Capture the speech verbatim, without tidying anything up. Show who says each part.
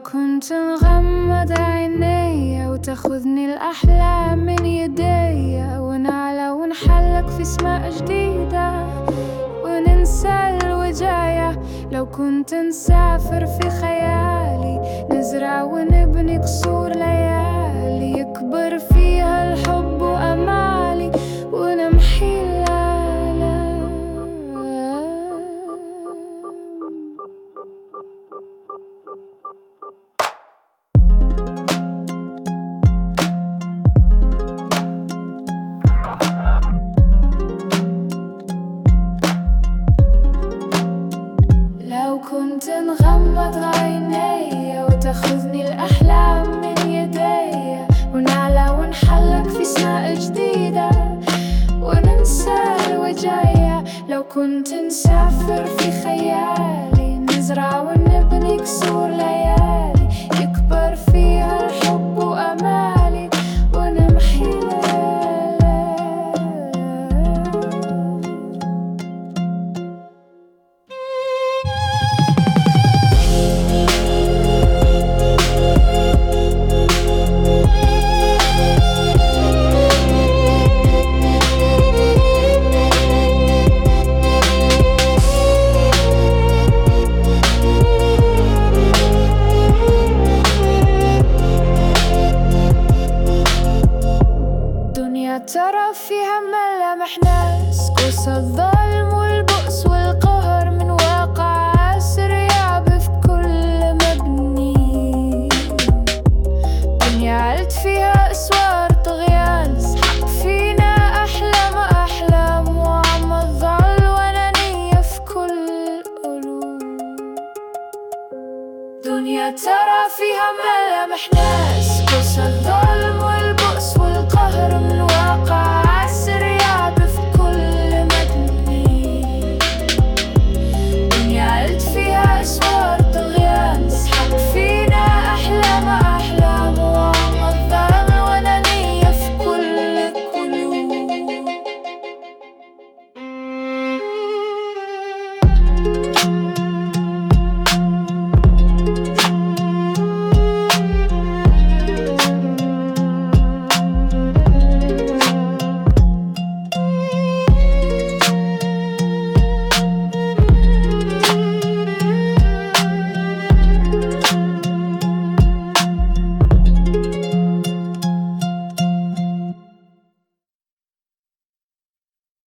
Speaker 1: كنت نغمض عيني وتاخذني الأحلام من يدي، ونعلى ونحلق في سماء جديدة وننسى الوجاية. لو كنت نسافر في خيالي، نزرع ونبني قصور ليالي يكبر فيها الحب وأمالي، ونمحي الآلام. لو كنت نغمض عيني وتاخذني الأحلام من يدي، ونعلى ونحلق في سماء جديدة وننسى الوجاية. لو كنت نسافر في خيالي، نزرع ونبني قصور ليالي يكبر فيها الحب وأمالي، ونمحي الآلام. ترى فيها ملامح ناس، كوس الظلم والبؤس وال